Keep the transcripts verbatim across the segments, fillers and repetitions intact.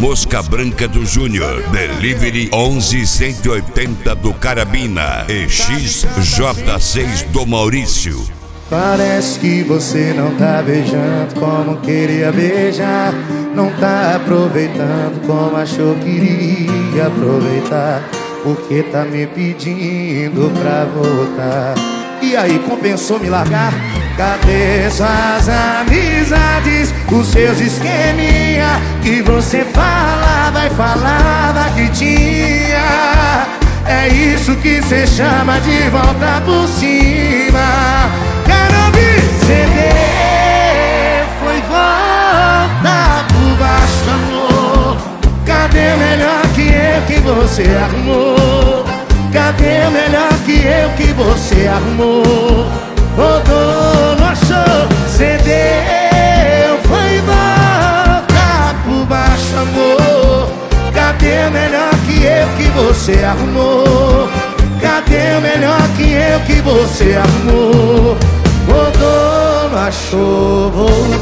Mosca Branca do Júnior, Delivery onze cento e oitenta do Carabina e X J seis do Maurício. Parece que você não tá beijando como queria beijar, não tá aproveitando como achou que iria aproveitar, porque tá me pedindo pra voltar. E aí, compensou me largar? Cadê suas amizades, os seus esqueminha que você falava e falava que tinha? É isso que cê chama de volta por cima. Quero ouvir C D, foi volta por baixo, amor. Cadê o melhor que eu que você arrumou? Cadê o melhor que eu que você arrumou? Rodou, não achou? C D, foi volta por baixo, amor. Cadê o melhor que eu que você arrumou? Cadê o melhor que eu que você arrumou? Rodou, não achou,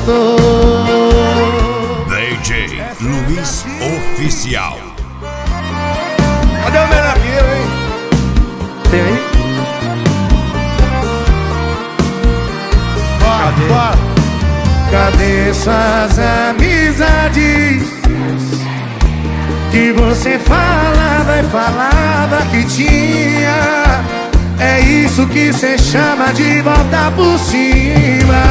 voltou. D J Luiz Oficial. Cadê o melhor que eu, hein? Tem aí? Cadê? Bora. Cadê suas amizades que você falava e falava que tinha? É isso que cê chama de volta por cima.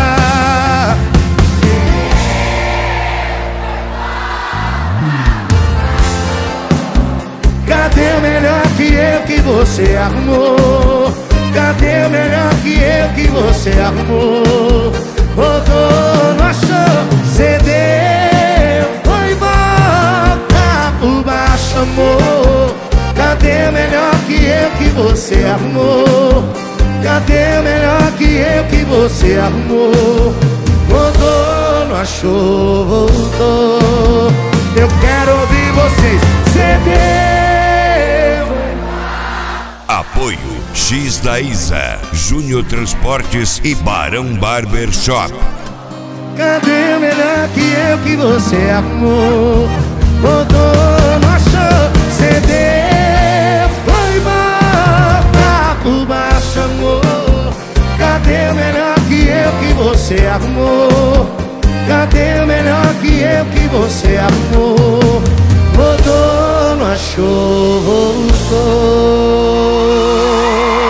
Cadê o melhor que eu que você arrumou? Cadê o melhor que eu que você arrumou? Rodou, não achou? C D, foi volta por baixo, amor. Cadê o melhor que eu que você arrumou? Cadê o melhor que eu que você arrumou? Rodou, não achou, voltou. Eu quero ouvir vocês. C D. Apoio X da Isa, Júnior Transportes e Barão Barber Shop. Cadê o melhor que eu que você arrumou? Rodou, não achou? C D, foi volta por baixo, amor. Cadê o melhor que eu que você arrumou? Cadê o melhor que eu que você arrumou? Rodou, não achou, voltou.